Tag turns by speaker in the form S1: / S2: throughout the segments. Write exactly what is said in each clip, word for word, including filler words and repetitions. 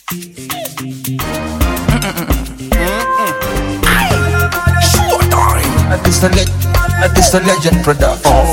S1: This the leg, this the legend production. Oh.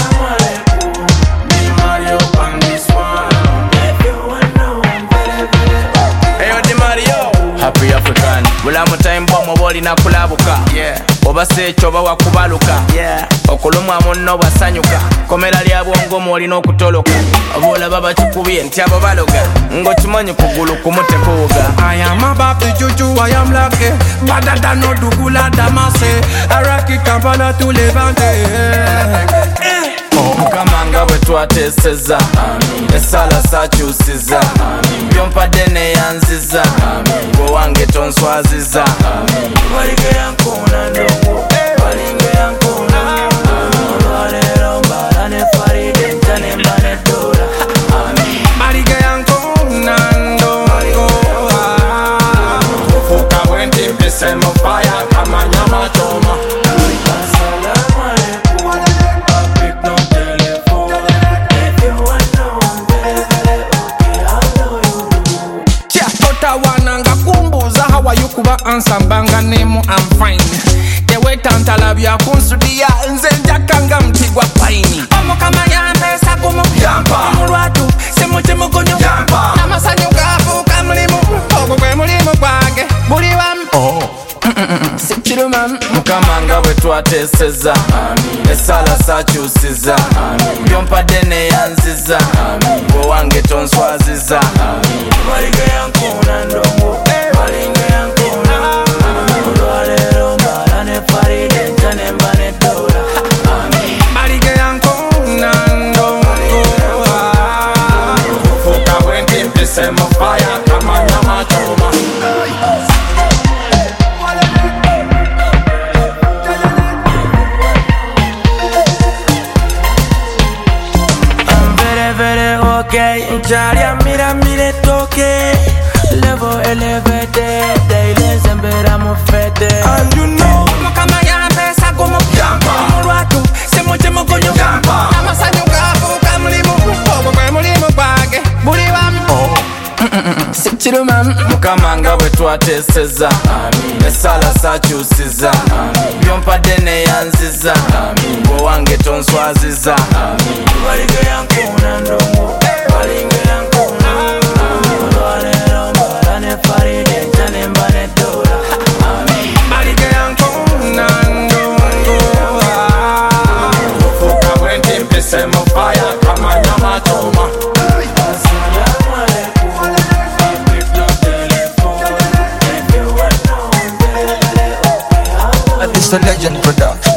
S2: Happy African. Bula time bomb oboli na kulabuka. Yeah. Oba secho oba wakubaluka. Yeah. Okulumwa munno basanyuka. Komera lya bwongo moli n'okutoloka. Abola baba chikubye nti abo baloga. Ngo kimanyi kugulu kumute kuuga.
S3: I am about the juju, I am lucky. Badada no dugula damase. Araki Kampala to Levante.
S2: Mukamanga bwe twateseza esala sakyusiza byompadde neyanziza gwe wange tonswaziza walige yankona ndongo walinge yankona olwaleero mbala ne faride ntane mbane dola
S3: Malige yankona ndongo
S2: kufuka bwenti mpise mu fire kamanya matoma.
S3: Kuba answer banga name I'm fine. The way tantala bya kunsudia nze njakanga mtigwa paini. Omo kama yampe sagumo yampa. Mulwatu semuche mugonyo yampa. Namasanyo gafu kamulimu ogo kwe mulimu gwange buli wam. Oh. Sikiru mam.
S2: Mukamanga bwe twateseza esala sakyusiza byompadde neyanziza gwe wange tonswaziza walige yankona ndongo walinge yankona olwaleero mbala ne faride ntane mbane dola
S3: Malige yankona ndongo
S2: kufuka bwenti mpise mu fire kamanya matoma. Okay, Jalia mira mire toke level elevated daily zembera mo fete
S3: and you know mukama yampe sagumo yampa mulwatu semuche mugonyo yampa amasanyo gafu kamulimu ogo kwe mulimu gwange buli wam Sikiru mam.
S2: Mukamanga bwe twateseza esala sakyusiza byompadde neyanziza gwe wange tonswaziza walige yankona ndongo walinge yankona olwaleero mbala ne faride ntane mbane dola
S3: Malige yankona ndongo
S2: kufuka bwenti mpise mu fire kamanya matoma.
S1: This the legend production.